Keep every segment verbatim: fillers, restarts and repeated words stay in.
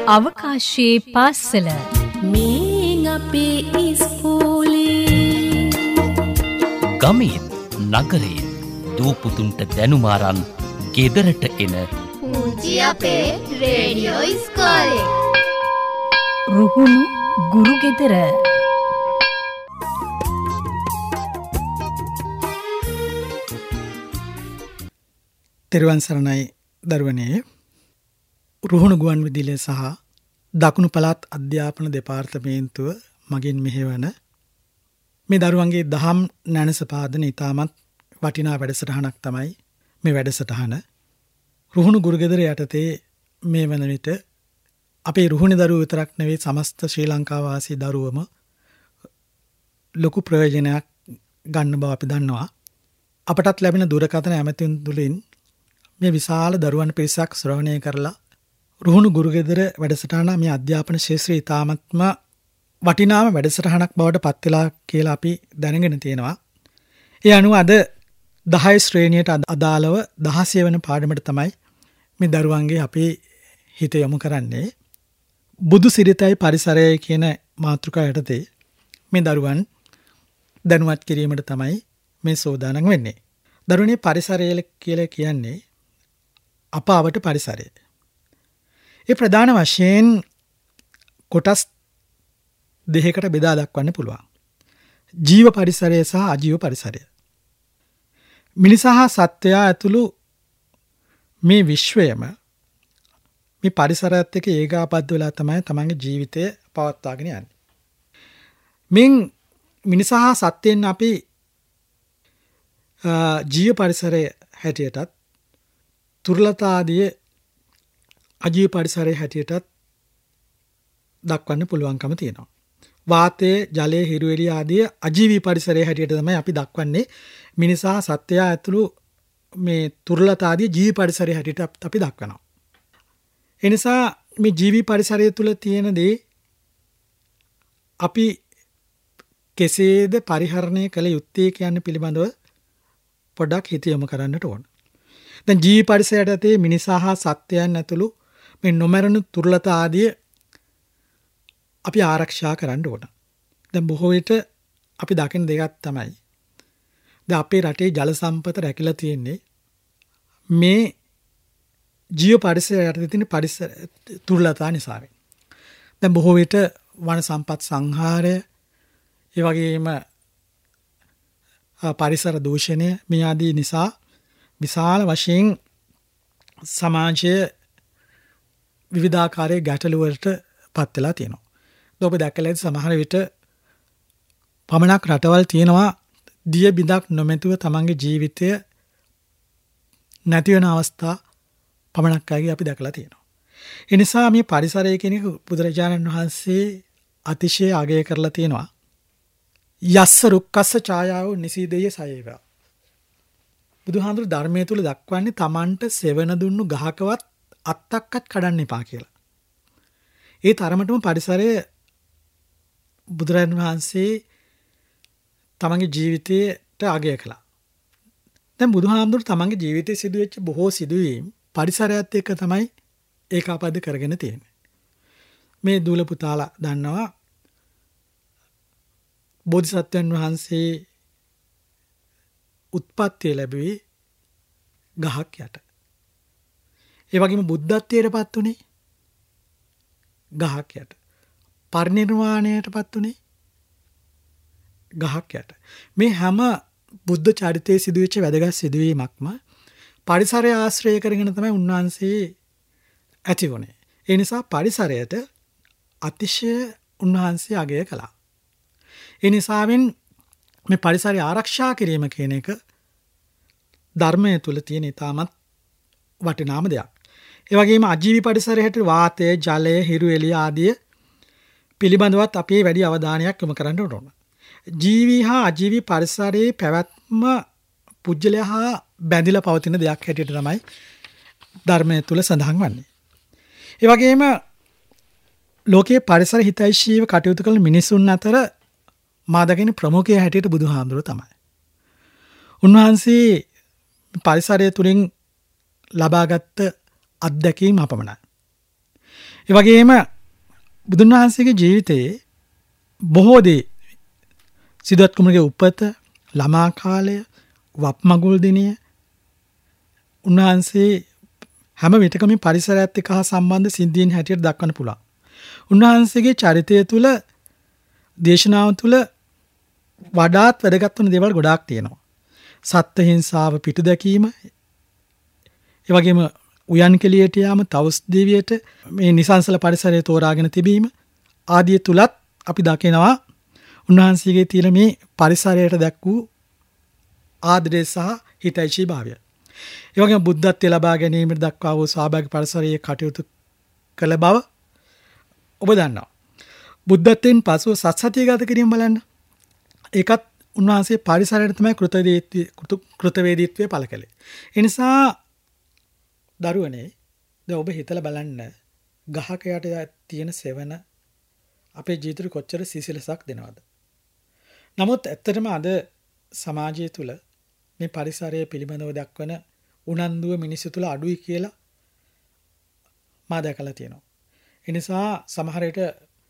අවකාශයේ පාසල මේ අපේ ඉස්කෝලේ ගමේ නගරේ දූපුතුන්ට දැනුමාරන් ගෙදරට එන පුංචි අපේ රේඩියෝ ඉස්කෝලේ රුහුණු ගුරු ගෙදර. තෙරුවන් සරණයි දරුවනේ. රුහුණු ගුවන් විදුලිය සහ දකුණු පළාත් අධ්‍යාපන දෙපාර්තමේන්තුව මගින් මෙහෙවන මේ දරුවන්ගේ දහම් නැනසපාදන ඉතාමත් වටිනා වැඩසටහනක් තමයි මේ වැඩසටහන. රුහුණු ගුරු ගෙදර යටතේ මේ වන විට අපේ රුහුණු දරුවෝ විතරක් නෙවෙයි සමස්ත ශ්‍රී ලංකා වාසී දරුවම ලොකු ප්‍රයෝජනයක් ගන්න බව අපි දන්නවා. අපටත් ලැබෙන දුරකථන ඇමතුම් තුලින් මේ විශාල දරුවන් පිරිසක් ශ්‍රවණය කරලා රුහුණු ගුරු ගෙදර වැඩසටහන මේ අධ්‍යාපන ශාස්ත්‍රයේ ඉතාමත්ම වටිනාම වැඩසටහනක් බවට පත් වෙලා කියලා අපි දැනගෙන තියෙනවා. ඒ අනුව අද දහය ශ්‍රේණියට අදාළව දහසය වෙනි පාඩමට තමයි මේ දරුවන්ගේ අපේ හිත යොමු කරන්නේ. බුදු සිරිතයි පරිසරයයි කියන මාතෘකාව යටතේ මේ දරුවන් දැනුවත් කිරීමට තමයි මේ සෝදානම් වෙන්නේ. දරුවනේ පරිසරය කියලා කියන්නේ අප අවට පරිසරය. ඒ ප්‍රධාන වශයෙන් කොටස් දෙකකට බෙදා දක්වන්න පුළුවන්. ජීව පරිසරය සහ අජීව පරිසරය. මිනිසා හා සත්වයා ඇතුළු මේ විශ්වයම මේ පරිසරයත් එක්ක ඒකාබද්ධ වෙලා තමයි තමන්ගේ ජීවිතය පවත්වාගෙන යන්නේ. මින් මිනිසා හා සත්වයන් අපි ජීව පරිසරය හැටියටත් තුර්ලතාදිය අජීව පරිසරය හැටියටත් දක්වන්න පුළුවන්කම තියෙනවා. වාතය, ජලය, හිරු එළිය ආදී අජීවී පරිසරය හැටියට තමයි අපි දක්වන්නේ. මිනිසා සත්වයා ඇතුළු මේ තුර්ලතාදිය ජීවි පරිසරය හැටියට අපි දක්වනවා. ඒ නිසා මේ ජීවි පරිසරය තුළ තියෙන දේ අපි කෙසේද පරිහරණය කළ යුත්තේ කියන පිළිබඳව පොඩ්ඩක් හිත යොමු කරන්නට ඕන. දැන් ජීවි පරිසරයට ඇතේ මිනිසා හා සත්වයන් ඇතුළු මේ නොමරණු තුර්ලතා ආදී අපි ආරක්ෂා කරන්න ඕන. දැන් බොහෝ විට අපි දකින දෙයක් තමයි. දැන් අපේ රටේ ජල සම්පත රැකිලා තියෙන්නේ මේ ජීව පරිසරයට තියෙන පරිසර තුර්ලතා නිසා. දැන් බොහෝ විට වන සම්පත් සංහාරය, ඒ වගේම පරිසර දූෂණය මේ ආදී නිසා විශාල වශයෙන් සමාජය විවිධාකාරයේ ගැටලු වලට පත් වෙලා තියෙනවා. ඔබ දැකලා ඇති සමහර විට පමණක් රටවල් තියෙනවා දිය බිඳක් නොමැතිව තමන්ගේ ජීවිතය නැති වෙන අවස්ථා පමණක් අයගේ අපි දැකලා තියෙනවා. ඒ නිසා මේ පරිසරය කියන එක බුදුරජාණන් වහන්සේ අතිශය අගය කරලා තියෙනවා. යස්ස රුක්කස්ස ඡායාව නිසීදේය සයේවා. බුදුහාඳුරු ධර්මයේ තුල දක්වන්නේ තමන්ට සෙවණ දුන්නු ගහකවත් අත්තක්වත් කඩන්න එපා කියලා. ඒ තරමටම පරිසරය බුදුරජාණන් වහන්සේ තමන්ගේ ජීවිතයට අගය කළා. දැන් බුදුහාඳුරු තමන්ගේ ජීවිතයේ සිදුවෙච්ච බොහෝ සිදුවීම් පරිසරයත් එක්ක තමයි ඒකාබද්ධ කරගෙන තියෙන්නේ. මේ දූල පුතාලා දන්නවා බෝධිසත්වයන් වහන්සේ උත්පත්තිය ලැබුවේ ගහක් යට. ඒ වගේම බුද්ධත්වයට පත් උනේ ගහක් යට. පරිනිර්වාණයට පත් උනේ ගහක් යට. මේ හැම බුද්ධ චරිතයේ සිදුවෙච්ච වැදගත් සිදුවීමක්ම පරිසරය ආශ්‍රය කරගෙන තමයි උන්වහන්සේ ඇති වුණේ. ඒ නිසා පරිසරයට අතිශය උන්වහන්සේ අගය කළා. ඒ නිසාවෙන් මේ පරිසරය ආරක්ෂා කිරීම කියන එක ධර්මයේ තුල තියෙන ඉතාමත් වටිනාම දෙයක්. ඒ වගේම අජීවී පරිසරයට වාතය, ජලය, හිරු එළිය ආදී පිළිබඳවත් අපි වැඩි අවධානයක් යොමු කරන්න ඕන. ජීවී හා අජීවී පරිසරයේ පැවැත්ම පුජ්‍යලයා හා බැඳිලා පවතින දෙයක් හැටියට තමයි ධර්මයේ තුල සඳහන් වන්නේ. ඒ වගේම ලෝකයේ පරිසර හිතයිශීව කටයුතු කරන මිනිසුන් අතර මා දකින ප්‍රමුඛය හැටියට බුදුහාමුදුරුවෝ තමයි. උන්වහන්සේ පරිසරය තුලින් ලබාගත් අත්දැකීම් අපමණයි. ඒ වගේම බුදුන් වහන්සේගේ ජීවිතයේ බොහෝ දේ සිද්ධාර්ථ කුමාරගේ උපත, ළමා කාලය, වප්මගුල් දිනය, උන්වහන්සේ හැම විටකම පරිසරයත් එක්ක සම්බන්ධ සිද්ධීන් හැටියට දක්වන්න පුළුවන්. උන්වහන්සේගේ චරිතය තුළ, දේශනාව තුළ වඩාත් වැදගත් වන දේවල් ගොඩාක් තියෙනවා. සත්ත්ව හිංසාව පිටු දැකීම, ඒ වගේම උයන් කෙලියට යාම, තවුස් දෙවියට මේ නිසංසල පරිසරය තෝරාගෙන තිබීම ආදී තුලත් අපි දකිනවා උන්වහන්සේගේ තියෙන මේ පරිසරයට දැක් වූ ආදරය සහ හිතෛෂී භාවය. ඒ වගේම බුද්ධත්වයේ ලබා ගැනීමට දක්වා වූ ස්වාභාවික පරිසරයේ කටයුතු කළ බව ඔබ දන්නවා. බුද්ධත්වයෙන් පසුව සත්සතිය ගත කිරීම බලන්න. ඒකත් උන්වහන්සේ පරිසරයට තමයි කෘතවේදීත්වය පළ කළේ. ඒ නිසා දරුවනේ දැන් ඔබ හිතලා බලන්න ගහක යට තියෙන සෙවන අපේ ජීවිතේ කොච්චර සිසිලසක් දෙනවද? නමුත් ඇත්තටම අද සමාජය තුළ මේ පරිසරය පිළිබඳව දක්වන උනන්දුව මිනිස්සු තුළ අඩුයි කියලා මා දැකලා තියෙනවා. ඒ නිසා සමහර විට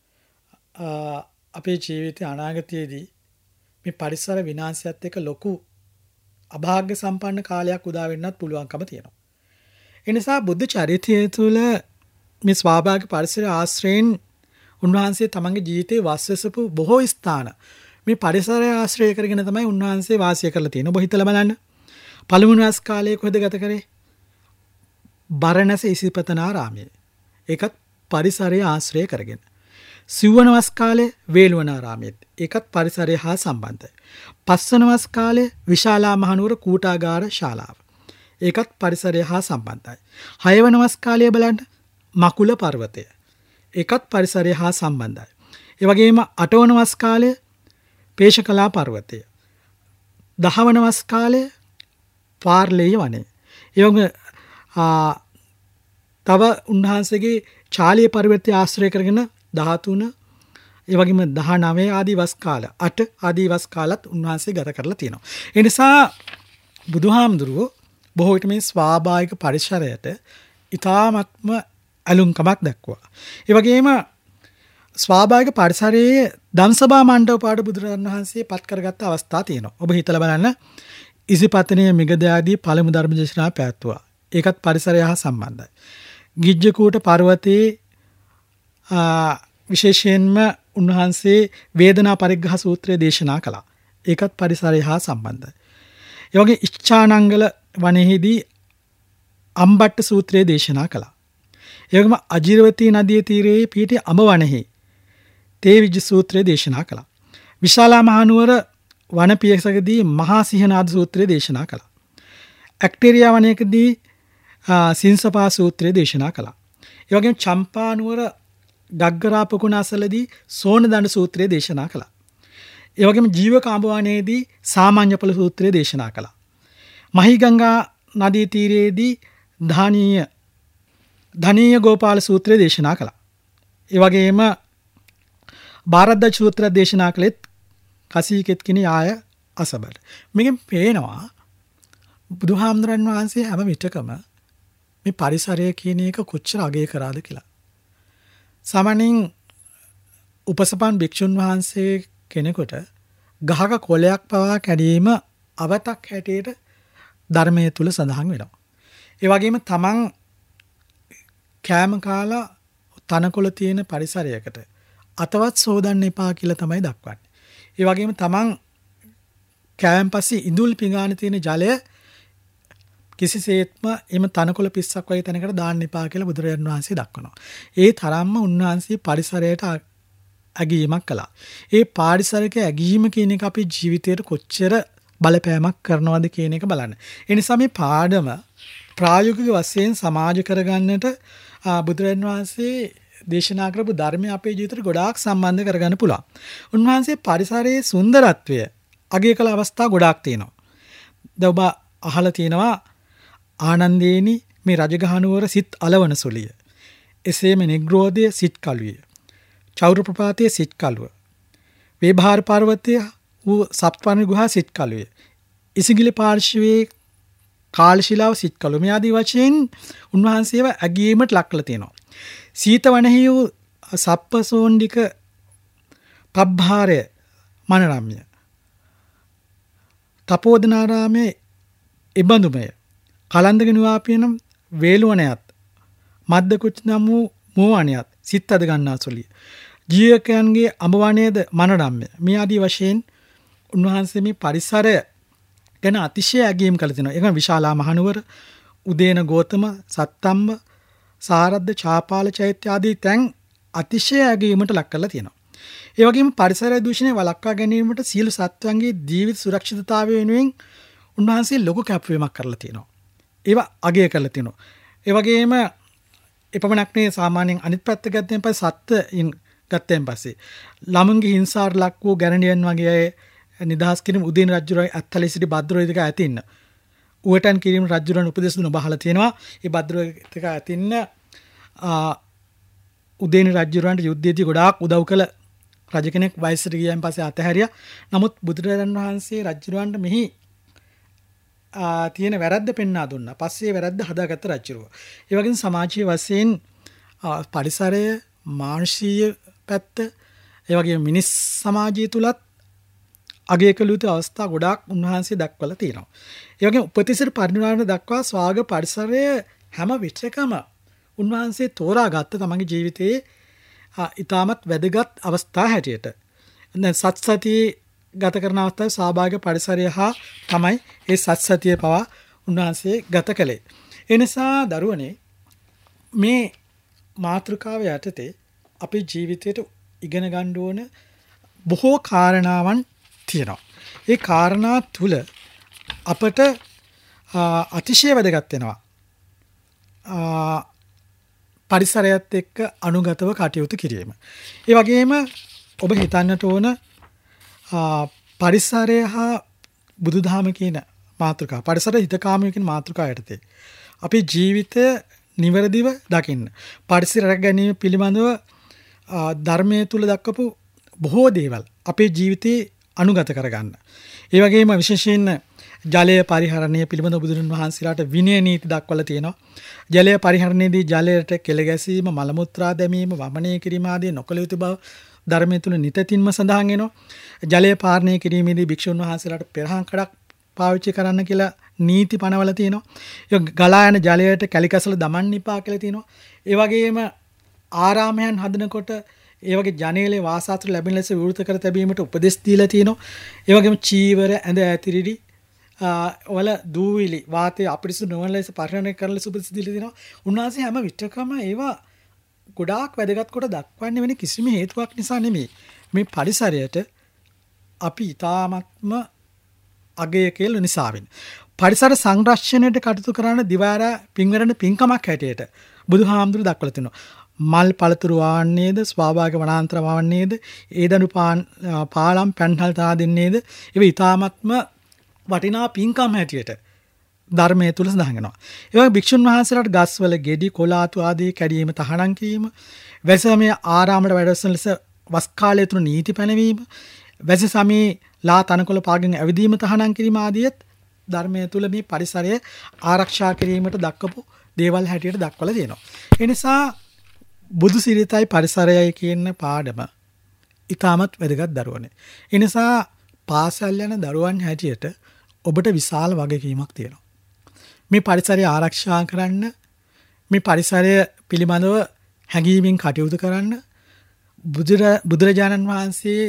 අපේ ජීවිතයේ අනාගතයේදී මේ පරිසර විනාශයත් එක්ක ලොකු අභාග්‍ය සම්පන්න කාලයක් උදා වෙන්නත් පුළුවන්කම තියෙනවා. ඒ නිසා බුද්ධ චරිතය තුළ මේ ස්වාභාවික පරිසර ආශ්‍රයෙන් උන්වහන්සේ තමන්ගේ ජීවිතේ වාසසපු බොහෝ ස්ථාන මේ පරිසරය ආශ්‍රය කරගෙන තමයි උන්වහන්සේ වාසය කරලා තියෙන්නේ. ඔබ හිතලා බලන්න. පළමුවන වස් කාලයේ කොහෙද ගත කරේ? බරණැස ඉසිපතනාරාමයේ. ඒකත් පරිසරය ආශ්‍රය කරගෙන. සිව්වන වස් කාලයේ වේළුවනාරාමයේ. ඒකත් පරිසරය හා සම්බන්ධයි. පස්වන වස් කාලයේ විශාලා මහනුවර කූටාගාර ශාලාව. ඒකත් පරිසරය හා සම්බන්ධයි. හයවන වස් කාලය බලන්න මකුල පර්වතය. ඒකත් පරිසරය හා සම්බන්ධයි. ඒ වගේම අටවන වස් කාලය පේශකලා පර්වතය. දහවන වස් කාලය පාර්ලේය වනය. ඒ වගේම තව උන්වහන්සේගේ චාලිය පර්වතය ආශ්‍රය කරගෙන දහතුන, ඒ වගේම දහනවය ආදී වස් කාල, අට ආදී වස් කාලත් උන්වහන්සේ ගත කරලා තියෙනවා. ඒ නිසා බුදුහාමුදුරුවෝ බොහෝ විට මේ ස්වාභාවික පරිසරයට ඉතාමත්ම ඇලුම්කමක් දක්වුවා. ඒ වගේම ස්වාභාවික පරිසරයේ දම්සභා මණ්ඩප පාඩ බුදුරජාණන් වහන්සේ පත් කරගත්ත අවස්ථා තියෙනවා. ඔබ හිතලා බලන්න. ඉසිපතනයේ මිගද ආදී පළමු ධර්ම දේශනා පැවැත්වුවා. ඒකත් පරිසරය හා සම්බන්ධයි. ගිජ්ජකූට පර්වතයේ විශේෂයෙන්ම උන්වහන්සේ වේදනා පරිග්‍රහ සූත්‍රය දේශනා කළා. ඒකත් පරිසරය හා සම්බන්ධයි. ඒ වගේ ඉච්ඡානංගල වනයේදී අම්බට්ට සූත්‍රය දේශනා කළා. ඒ වගේම අජිරවතී නදියේ තීරයේ පිහිටි අඹ වනයේ තේවිජ්ජ සූත්‍රය දේශනා කළා. විශාලා මහනුවර වනපියසකදී මහා සිහනාද සූත්‍රය දේශනා කළා. ඇක්ටේරියා වනයේදී සින්සපා සූත්‍රය දේශනා කළා. ඒ වගේම චම්පානුවර ගග්ගරාපකුණාසලදී සෝනදණ්ඩ සූත්‍රය දේශනා කළා. ඒ වගේම ජීවකාඹ වනයේදී සාමාන්‍යඵල සූත්‍රය දේශනා කළා. මහීගංගා නදී තීරයේදී ධානීය ධනීය ගෝපාල සූත්‍රය දේශනා කළා. ඒ වගේම භාරද්වාජ සූත්‍රය දේශනා කළෙත් කසීකෙත් කිනි ආය අසබර. මේකෙන් පේනවා බුදුහාමුදුරන් වහන්සේ හැම විටකම මේ පරිසරය කියන එක කොච්චර අගය කරාද කියලා. සාමාන්‍යයෙන් උපසපන් භික්ෂුන් වහන්සේ කෙනෙකුට ගහක කොළයක් පවා කැඩීම අවතක් හැටියට ධර්මයේ තුල සඳහන් වෙනවා. ඒ වගේම තමන් කෑම කාලා තනකොළ තියෙන පරිසරයකට අතවත් සෝදන්න එපා කියලා තමයි දක්වන්නේ. ඒ වගේම තමන් කෑමෙන් පස්සේ ඉඳුල් පිඟාන තියෙන ජලය කිසිසේත්ම එම තනකොළ පිස්සක් වගේ තැනකට දාන්න එපා කියලා බුදුරජාණන් වහන්සේ දක්වනවා. ඒ තරම්ම උන්වහන්සේ පරිසරයට ඇගීමක් කළා. ඒ පාරිසරික ඇගීම කියන එක අපේ ජීවිතයට කොච්චර බලපෑමක් කරනවද කියන එක බලන්න. ඒ නිසා මේ පාඩම ප්‍රායෝගික වශයෙන් සමාජ කරගන්නට බුදුරජාණන් වහන්සේ දේශනා කරපු ධර්මය අපේ ජීවිතයට ගොඩාක් සම්බන්ධ කරගන්න පුළුවන්. උන්වහන්සේ පරිසරයේ සුන්දරත්වය අගය කළ අවස්ථා ගොඩාක් තියෙනවා. දැන් ඔබ අහලා තියෙනවා ආනන්දේනි මේ රජගහනුවර සිත් අලවන සුලිය. එසේම නිග්‍රෝධය සිත් කලුය. චෞර ප්‍රපාතයේ සිත් කලුව. වේභාර පර්වතයේ වූ සප්තපර්ණ ගුහා සිත් කලුය. ඉසිගිලි පාර්ශවයේ කාලශිලාව සිත් කලුව. මේ ආදී වශයෙන් උන්වහන්සේව ඇගීමට ලක් කළ තියෙනවා. සීතවනෙහි වූ සප්පසෝණ්ඩික පබ්භාරය මනරම්ය. තපෝදනාරාමයේ ඉබඳුමය. කලන්දක නිවාපියනම් වේලුවනයත් මද්දකුච් නම් වූ මූවනයත් සිත් අද ගන්නා සොලිය. ජීවකයන්ගේ අඹවනයේද මනරම්ය. මේ ආදී වශයෙන් උන්වහන්සේ මේ පරිසරය ගැන අතිශය ඇගීම් කළ තිනවා. ඒක විශාලා මහනුවර, උදේන ගෝතම, සත්තම්බ, සාරද්ද, චාපාල චෛත්‍ය ආදී තැන් අතිශය ඇගීමට ලක් කරලා තියෙනවා. ඒ වගේම පරිසර දූෂණය වළක්වා ගැනීමට සියලු සත්වයන්ගේ ජීවිත සුරක්ෂිතතාවය වෙනුවෙන් උන්වහන්සේ ලොකු කැපවීමක් කරලා තියෙනවා. ඒවා අගය කරලා තියෙනවා. ඒ වගේම එපමණක් නෙවෙයි සාමාන්‍යයෙන් අනිත් පැත්ත ගත්තෙන් පස්සේ සත්ත්වයින් ගත්තෙන් පස්සේ ළමුන්ගේ හිංසාවට ලක් වූ ගැරණියන් වගේ අය නිදහස් කිරීම උදේන රජුරයි අත්තලී සිටි භද්‍රෝය දෙක ඇතින්න. උවටන් කිරීම රජුරන් උපදෙස් දුන බහලා තියෙනවා. ඒ භද්‍රෝය දෙක ඇතින්න උදේන රජුරන්ට යුද්ධයේදී ගොඩාක් උදව් කළ රජ කෙනෙක් වයසට ගියන් පස්සේ අතහැරියා. නමුත් බුදුරජාණන් වහන්සේ රජුරවන්ට මෙහි තියෙන වැරද්ද පෙන්වා දුන්නා. පස්සේ වැරද්ද හදාගත්ත රජුරුව. ඒ වගේම සමාජීය වශයෙන් පරිසරය, මානසික පැත්ත, ඒ වගේම මිනිස් සමාජය තුලත් අගය කළ යුතු අවස්ථා ගොඩාක් උන්වහන්සේ දක්වලා තියෙනවා. ඒ වගේම උපතිසර පරිණාමය දක්වා ස්වාග පරිසරය හැම විටකම උන්වහන්සේ තෝරාගත්ත තමන්ගේ ජීවිතයේ ඉතාමත් වැදගත් අවස්ථා හැටියට. දැන් සත්සතිය ගත කරන අවස්ථාවේ සහභාගී පරිසරය හා තමයි ඒ සත්සතිය පවා උන්වහන්සේ ගත කළේ. ඒ නිසා දරුවනේ මේ මාතෘකාව යටතේ අපේ ජීවිතයට ඉගෙන ගන්න ඕන බොහෝ කාරණාවන් තියෙනවා. ඒ කාරණා තුල අපට අතිශය වැදගත් වෙනවා. පරිසරයත් එක්ක අනුගතව කටයුතු කිරීම. ඒ වගේම ඔබ හිතන්නට ඕන පරිසරය හා බුදුදහම කියන මාතෘකාව, පරිසර හිතකාමී කියන මාතෘකාව යටතේ අපේ ජීවිතය නිවැරදිව දකින්න. පරිසර රැක ගැනීම පිළිබඳව ධර්මයේ තුල දක්වපු බොහෝ දේවල් අපේ ජීවිතේ අනුගත කරගන්න. ඒ වගේම විශේෂයෙන් ජලය පරිහරණය පිළිබඳව බුදුන් වහන්සේලාට විනය නීති දක්වලා තියෙනවා. ජලය පරිහරණයේදී ජලයට කෙල ගැසීම, මල මුත්‍රා දැමීම, වමනය කිරීම ආදී නොකළ යුතු බව ධර්මයේ තුල නිතින්ම සඳහන් වෙනවා. ජලය පාලනය කිරීමේදී භික්ෂුන් වහන්සේලාට පෙරහන් කඩක් පාවිච්චි කරන්න කියලා නීති පනවලා තියෙනවා. ඒ ගලා යන ජලයට කැලිකසල දමන්න එපා කියලා තියෙනවා. ඒ වගේම ආරාමයන් හදනකොට ඒ වගේ ජනේලේ වාසාත්‍ර ලැබෙන ලෙස විවෘත කර තැබීමට උපදෙස් දීලා තියෙනවා. ඒ වගේම චීවර, ඇඳ ඇතිරිලි වල දූවිලි වාතය අපිරිසුදු නොවන ලෙස පරිහරණය කරන ලෙස උපදෙස් දීලා තියෙනවා. උන්වහන්සේ හැම විටකම ඒවා ගොඩාක් වැදගත් කොට දක්වන්නේ වෙන කිසිම හේතුවක් නිසා නෙමෙයි. මේ පරිසරයට අපි ඊ타ත්ම අගය කියලා නිසා වෙන්නේ. පරිසර සංරක්ෂණයට කටයුතු කරන දිවාරා පින්වරණ පින්කමක් හැටියට බුදුහාමුදුරු දක්වලා තිනවා. මල් පළතුරු වාන්නේද, ස්වාභාවික වනාන්තර වාන්නේද, ඒදනු පාලම් පැන්හල් තා දෙන්නේද, ඒව ඊ타ත්ම වටිනා පින්කම් හැටියට ධර්මයේ තුල සඳහන් වෙනවා. ඒ වගේ භික්ෂුන් වහන්සේලාට ගස්වල ගෙඩි, කොලාතු ආදී කැඩීම තහනම් කිරීම, වැසමයේ ආරාමයට වැඩවසන ලෙස වස් කාලය තුන නීති පැනවීම, වැස සමයේ ලා තනකොළ පාගෙන් ඇවිදීම තහනම් කිරීම ආදියත් ධර්මයේ තුල මේ පරිසරය ආරක්ෂා කිරීමට දක්වපු දේවල් හැටියට දක්වලා තියෙනවා. ඒ නිසා බුදු සිරිතයි පරිසරයයි කියන පාඩම ඊටමත් වැදගත් දරුවනේ. ඒ නිසා පාසල් යන දරුවන් හැටියට ඔබට විශාල වගකීමක් තියෙනවා. මේ පරිසරය ආරක්ෂා කරන්න, මේ පරිසරය පිළිබඳව හැඟීමෙන් කටයුතු කරන්න බුදුරජාණන් වහන්සේ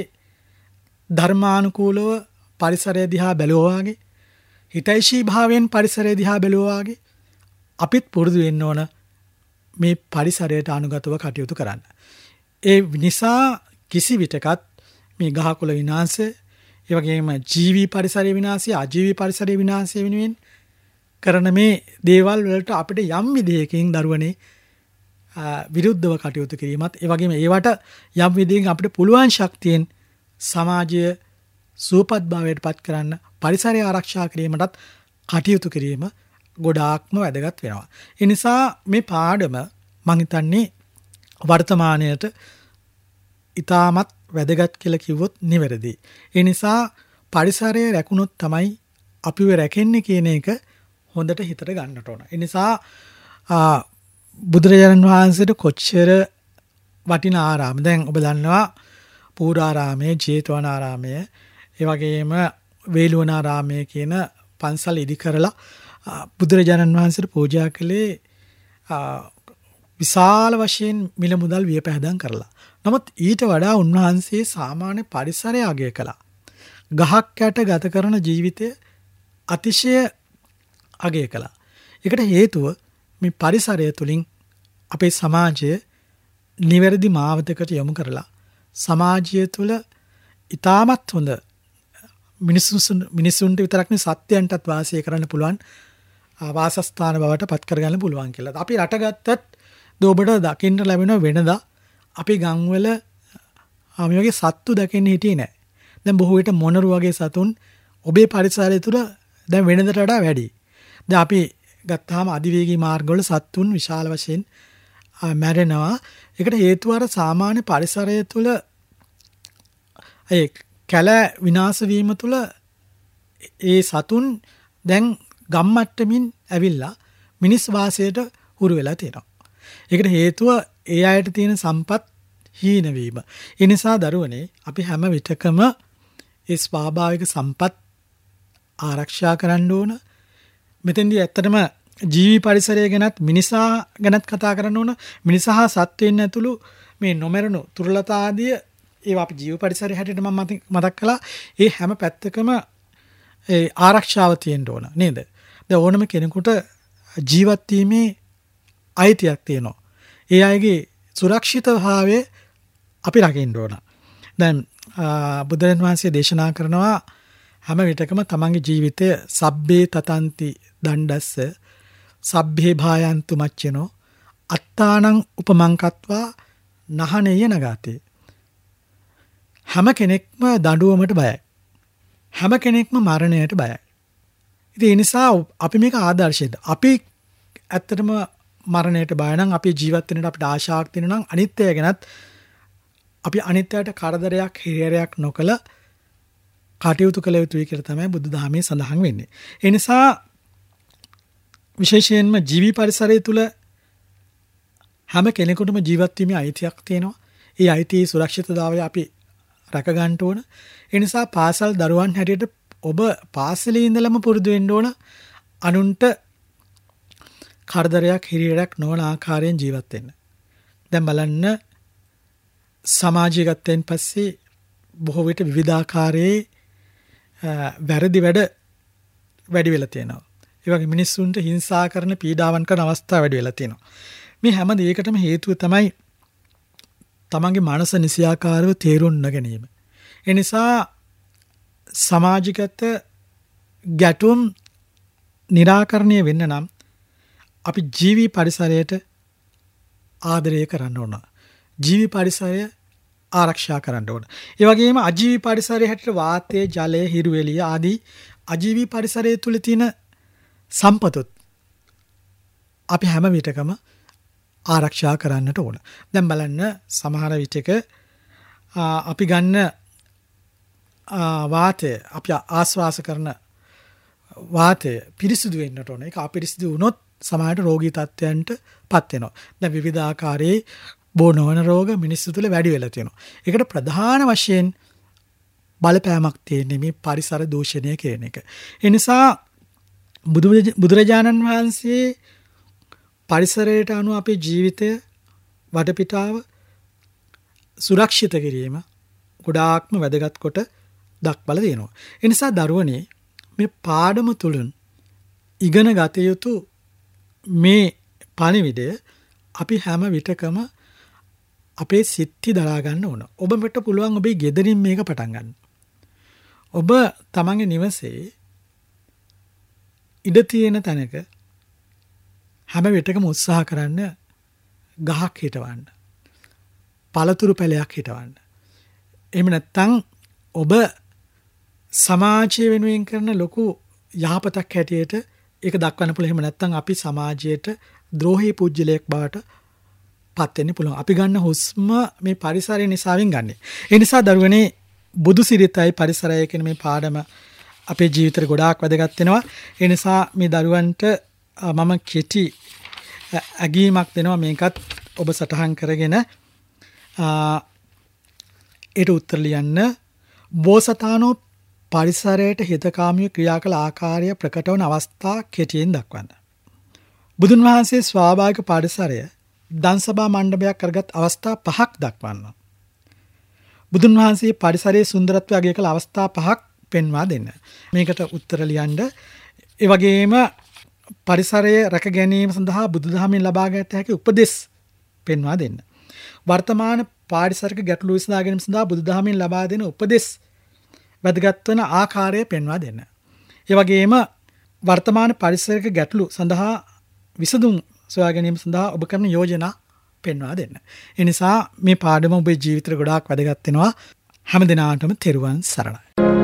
ධර්මානුකූලව පරිසරය දිහා බැලුවා වගේ, හිතයිශී භාවයෙන් පරිසරය දිහා බැලුවා වගේ අපිත් පුරුදු වෙන්න ඕන මේ පරිසරයට අනුගතව කටයුතු කරන්න. ඒ නිසා කිසි විටකත් මේ ගහකොළ විනාශය, ඒ වගේම ජීවි පරිසරයේ විනාශය, අජීවි පරිසරයේ විනාශය වෙනුවෙන් කරන මේ දේවල් වලට අපිට යම් විදිහකින් දරුවනේ විරුද්ධව කටයුතු කිරීමත්, ඒ වගේම ඒවට යම් විදිහකින් අපිට පුළුවන් ශක්තියෙන් සමාජය සුවපත් භාවයට පත් කරන්න, පරිසරය ආරක්ෂා කිරීමටත් කටයුතු කිරීම ගොඩාක්ම වැදගත් වෙනවා. ඒ නිසා මේ පාඩම මම හිතන්නේ වර්තමානයට ඊටමත් වැදගත් කියලා කිව්වොත් නිවැරදි. ඒ නිසා පරිසරය රැකුණොත් තමයි අපිව රැකෙන්නේ කියන එක හොඳට හිතට ගන්නට ඕන. ඒ නිසා බුදුරජාණන් වහන්සේට කොච්චර වටින ආරාම. දැන් ඔබ දන්නවා පූර්වාරාමයේ, ජේතවනාරාමයේ, ඒ වගේම වේළුවනාරාමයේ කියන පන්සල් ඉදි කරලා බුදුරජාණන් වහන්සේට පූජා කළේ විශාල වශයෙන් මිල මුදල් වියපැහැදම් කරලා. නමුත් ඊට වඩා උන්වහන්සේ සාමාන්‍ය පරිසරය අගය කළා. ගහක් යට ගත කරන ජීවිතය අතිශය අගය කළා. ඒකට හේතුව මේ පරිසරය තුළින් අපේ සමාජය නිවැරදි මාවතකට යොමු කරලා සමාජය තුළ ඉතාමත් හොඳ මිනිසුන් මිනිසුන්ට විතරක් නෙවෙයි සත්‍යයන්ටත් වාසය කරන්න පුළුවන් වාසස්ථාන බවට පත් කරගන්න පුළුවන් කියලා. අපි රට ගත්තත් දොබට දකින්න ලැබෙන වෙනදා අපි ගම්වල මේ වගේ සත්තු දකින්න හිටියේ නැහැ. දැන් බොහෝ විට මොනරු වගේ සතුන් ඔබේ පරිසරය තුළ දැන් වෙනදට වඩා වැඩි. දැන් අපි ගත්තාම අධිවේගී මාර්ගවල සත්තුන් විශාල වශයෙන් මැරෙනවා. ඒකට හේතුව අර සාමාන්‍ය පරිසරය තුළ ඒ කැල විනාශ වීම තුළ ඒ සතුන් දැන් ගම්මට්ටමින් ඇවිල්ලා මිනිස් වාසයට හුරු වෙලා තියෙනවා. ඒකට හේතුව ඒ අයට තියෙන සම්පත් හීන වීම. ඒ නිසා දරුවනේ අපි හැම විටකම ඒ ස්වාභාවික සම්පත් ආරක්ෂා කරන්න ඕන. මෙතෙන්දී ඇත්තටම ජීවි පරිසරය ගැනත් මිනිසා ගැනත් කතා කරන්න ඕන. මිනිසා හා සත්වයන් ඇතුළු මේ නොමරණු තුරලතා ආදී ඒවා අපි ජීව පරිසරය හැටියට මම මතක් කළා. ඒ හැම පැත්තකම ඒ ආරක්ෂාව තියෙන්න ඕන නේද? දැන් ඕනම කෙනෙකුට ජීවත් වීමේ අයිතියක් තියෙනවා. ඒ අයගේ සුරක්ෂිතභාවය අපි රකින්න ඕන. දැන් බුදුරජාණන් වහන්සේ දේශනා කරනවා හැම විටකම තමන්ගේ ජීවිතය සබ්බේ තතන්ති දණ්ඩස්ස සබ්බේ භායන්තු මච්චනෝ අත්තානං උපමංකත්වා නහනෙය නගාතේ. හැම කෙනෙක්ම දඬුවමට බයයි. හැම කෙනෙක්ම මරණයට බයයි. ඉතින් ඒ නිසා අපි මේක ආදර්ශයද. අපි ඇත්තටම මරණයට බය නම් අපි ජීවත් වෙන්නට අපිට ආශාවක් තියෙනවා නම් අනිත්‍යය ගැනත් අපි අනිත්‍යයට කරදරයක් හිරියරයක් නොකළ කටයුතු කළ යුතුයි කියලා තමයි බුදුදහමේ සඳහන් වෙන්නේ. ඒ නිසා විශේෂයෙන්ම ජීවි පරිසරය තුළ හැම කෙනෙකුටම ජීවත් වීමේ අයිතියක් තියෙනවා. ඒ අයිතියේ සුරක්ෂිතතාවය අපි රැක ගන්න ඕන. ඒ නිසා පාසල් දරුවන් හැටියට ඔබ පාසලේ ඉඳලම පුරුදු වෙන්න ඕන අනුන්ට කරදරයක් හිරියරයක් නොවන ආකාරයෙන් ජීවත් වෙන්න. දැන් බලන්න සමාජය ගත්තෙන් පස්සේ බොහෝ විට විවිධාකාරයේ වැරදි වැඩ වැඩි වෙලා තියෙනවා. ඒ වගේ මිනිස්සුන්ට හිංසා කරන පීඩාවන් කරන අවස්ථා වැඩි වෙලා තියෙනවා. මේ හැම දෙයකටම හේතුව තමයි තමන්ගේ මනස නිසියාකාරව තේරුම් නොගැනීම. ඒ නිසා සමාජගත ගැටුම් निराකරණය වෙන්න නම් අපි ජීවි පරිසරයට ආදරය කරන්න ඕන. ජීවි පරිසරය ආරක්ෂා කරන්න ඕන. ඒ වගේම අජීවි පරිසරය හැටියට වාතය, ජලය, හිරු එළිය ආදී අජීවි පරිසරය තුල තියෙන සම්පතුත් අපි හැම විටකම ආරක්ෂා කරන්නට ඕන. දැන් බලන්න සමහර විටක අපි ගන්න වාතය, අපි ආශ්වාස කරන වාතය පිරිසිදු වෙන්නට ඕන. ඒක අපිරිසිදු වුණොත් සමහරට රෝගී තත්ත්වයන්ට පත් වෙනවා. දැන් විවිධ ආකාරයේ බෝ නොවන රෝග මිනිස්සු තුළ වැඩි වෙලා තියෙනවා. ඒකට ප්‍රධාන වශයෙන් බලපෑමක් තියෙන්නේ මේ පරිසර දූෂණය කියන එක. ඒ නිසා බුදුරජාණන් වහන්සේ පරිසරයට අනුව අපේ ජීවිතය වටපිටාව සුරක්ෂිත කිරීම ගොඩාක්ම වැදගත් කොට දක්වලා තියෙනවා. ඒ නිසා දරුවනේ මේ පාඩම තුලින් ඉගෙන ගත යුතු මේ පණිවිඩය අපි හැම විටකම අපේ සිත්ති දරා ගන්න ඕන. ඔබට පුළුවන් ඔබේ ගෙදරින් මේක පටන් ගන්න. ඔබ තමන්ගේ නිවසේ ඉඩ තියෙන තැනක හැම විටකම උත්සාහ කරන්න ගහක් හිටවන්න. පළතුරු පැලයක් හිටවන්න. එහෙම නැත්නම් ඔබ සමාජය වෙනුවෙන් කරන ලොකු යහපතක් හැටියට ඒක දක්වන්න පුළුවන්. එහෙම නැත්නම් අපි සමාජයට ද්‍රෝහී පුජ්‍යලයක් බවට පත් වෙන්න පුළුවන්. අපි ගන්න හුස්ම මේ පරිසරය නිසාවෙන් ගන්නෙ. ඒ නිසා දරුවනේ බුදු සිරිතයි පරිසරය කියන මේ පාඩම අපේ ජීවිතේට ගොඩාක් වැදගත් වෙනවා. ඒ නිසා මේ දරුවන්ට මම කෙටි ඇගීමක් දෙනවා මේකත් ඔබ සටහන් කරගෙන ඒට උත්තර ලියන්න. බෝසතාණෝ පරිසරයට හිතකාමී ක්‍රියා කළ ආකාරය ප්‍රකට වන අවස්ථා කෙටියෙන් දක්වන්න. බුදුන් වහන්සේ ස්වාභාවික පරිසරය දන්සභා මණ්ඩපයක් කරගත් අවස්ථා පහක් දක්වන්න. බුදුන් වහන්සේ පරිසරයේ සුන්දරත්වය අගය කළ අවස්ථා පහක් පෙන්වා දෙන්න. මේකට උත්තර ලියන්න. ඒ වගේම පරිසරය රැක ගැනීම සඳහා බුදුදහමෙන් ලබා ගත හැකි උපදෙස් පෙන්වා දෙන්න. වර්තමාන පාරිසරික ගැටලු විසඳා ගැනීම සඳහා බුදුදහමෙන් ලබා දෙන උපදෙස් වැදගත් වන ආකාරය පෙන්වා දෙන්න. ඒ වගේම වර්තමාන පරිසරික ගැටලු සඳහා විසඳුම් සොයා ගැනීම සඳහා ඔබ කරන යෝජනා පෙන්වා දෙන්න. ඒ නිසා මේ පාඩම ඔබේ ජීවිතේට ගොඩාක් වැදගත් වෙනවා. හැම දිනාටම තෙරුවන් සරණයි.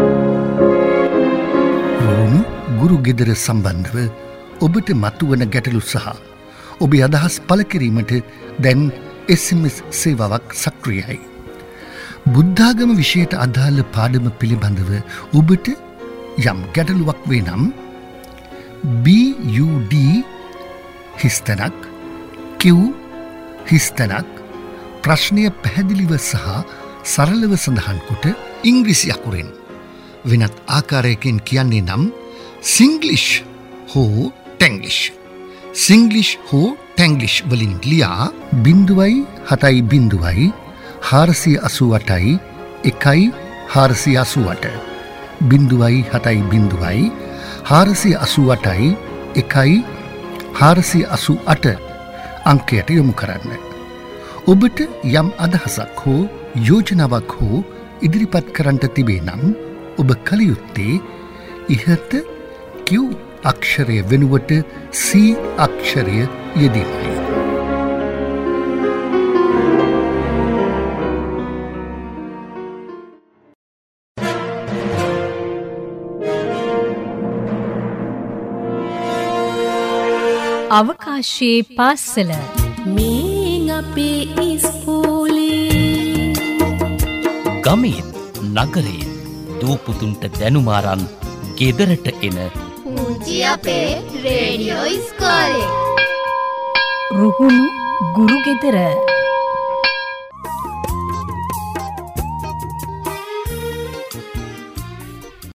රුහුණු ගුරු ගෙදර සම්බන්ධව ඔබට මතුවන ගැටලු සහ ඔබේ අදහස් පළ කිරීමට දැන් එස් එම් එස් සේවාවක් සක්‍රියයි. බුද්ධාගම විෂයට අදාළ පාඩම පිළිබඳව ඔබට යම් ගැටලුවක් වේ නම් බී යූ ඩී හිස්තැනක් කිව් හිස්තැනක් ප්‍රශ්නය පැහැදිලිව සහ සරලව සඳහන් කොට ඉංග්‍රීසි අකුරෙන් වෙනත් ආකාරයකින් කියන්නේ නම් සිංග්ලිෂ් හෝ ටැංග්ලිෂ් සිංග්ලිෂ් හෝ ටැංග්ලිෂ් වලින් ලියා බිඳුවයි හතයි බිඳුවයි හාරසිය අසූ අටයි එකයි හාරසිය අසූ අට බිඳුවයි හතයි බිඳුවයි හාරසිය අසූ අටයි එකයි හාරසිය අසූ අට අංකයට යොමු කරන්න. ඔබට යම් අදහසක් හෝ යෝජනාවක් හෝ ඉදිරිපත් කරන්නට තිබේ නම් ඔබ කළ යුත්තේ ඉහත Q අක්ෂරය වෙනුවට C අක්ෂරය යෙදීමයි. අවකාශයේ පාසල මේ අපේ ඉස්කෝලේ ගමේත් නගරේත් දූපුතුන්ට දැනුමාරන් ගෙදරට එන පුංචි අපේ රේඩියෝ ඉස්කෝලේ. රුහුණු ගුරු ගෙදර